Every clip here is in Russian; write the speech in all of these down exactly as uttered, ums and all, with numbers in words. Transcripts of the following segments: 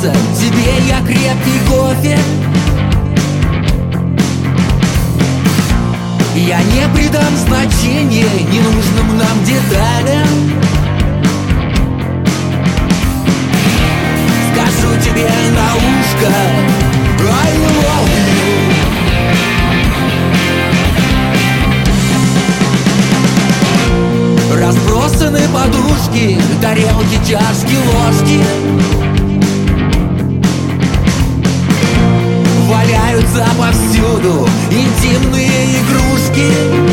напиться тебе я крепкий кофе. Я не придам значения ненужным нам деталям. Скажу тебе на ушко I love you. Разбросаны подушки, тарелки, чашки, ложки. Валяются повсюду интимные игрушки.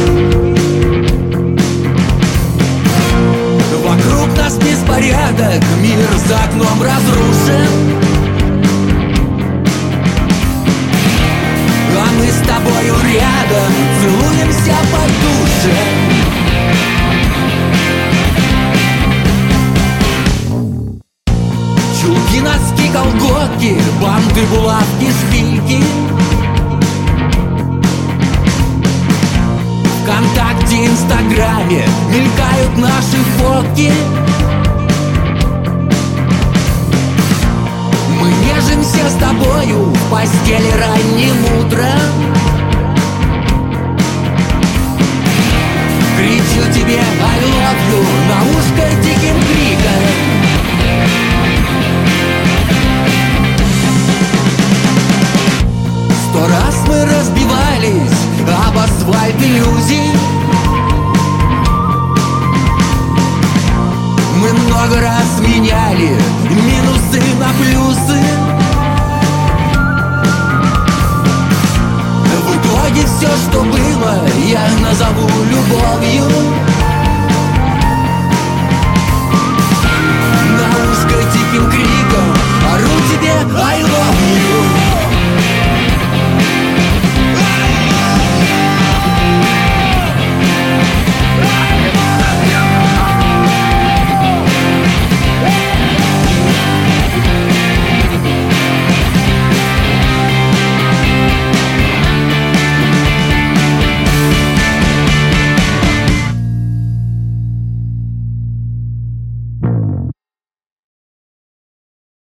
Вокруг нас беспорядок, мир за окном разрушен. А мы с тобою рядом целуемся под душем. Чулки, носки, колготки, банты, булавки, шпильки. ВКонтакте, Инстаграме мелькают наши фотки. Мы нежимся с тобою в постели ранним утром. Кричу тебе I love you на ушко диким криком. Сто раз мы разбивались об асфальт иллюзий. Мы много раз меняли минусы на плюсы. В итоге все, что было, я назову любовью. На ушко тихим криком ору тебе I love you.